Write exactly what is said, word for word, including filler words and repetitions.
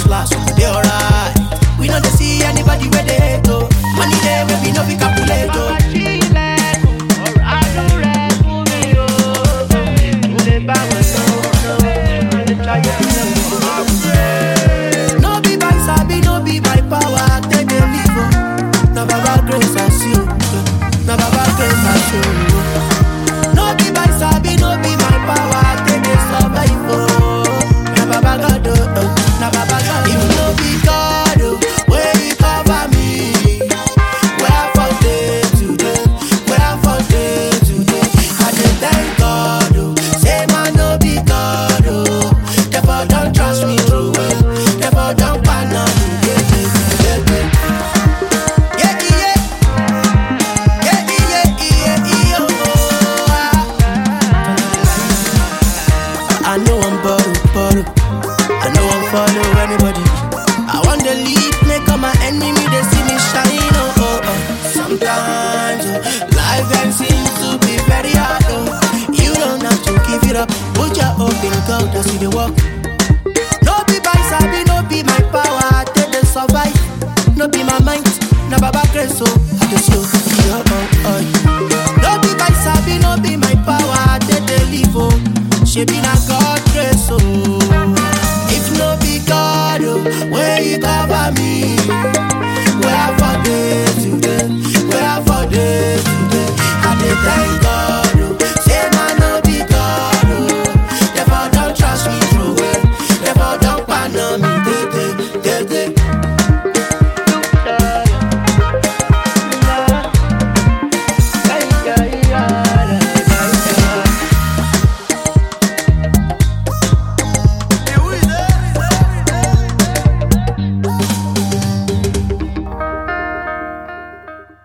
last last, we go dey alright. We no dey see anybody where they hate oh. Money there, we no be calculate oh. No be by sabi, no be by power, take a leave oh. Na Baba grace I see oh. Na Baba grace I show oh. No be by sabi, no be my power, take a survive oh. Na Baba God oh, na Baba God. If no be God oh, where He cover me, where I for day today, where I for day today. I dey thank God oh, say man no be God oh. Therefore don't trust me through well, therefore don't pan on me. Yeah, yeah, yeah, yeah, yeah, yeah, yeah, oh, ah. I know I'm borrow, borrow. I know I'm follow anybody. I want to lead, make all my enemy they see me shine. Oh, oh, oh. Sometimes oh, life can seem to be very hard. Oh, you don't have to give it up. Put your hope in God as you dey walk. No be by sabi, no be my power, I take the survive. No be my mind, na Baba grace, so I just show.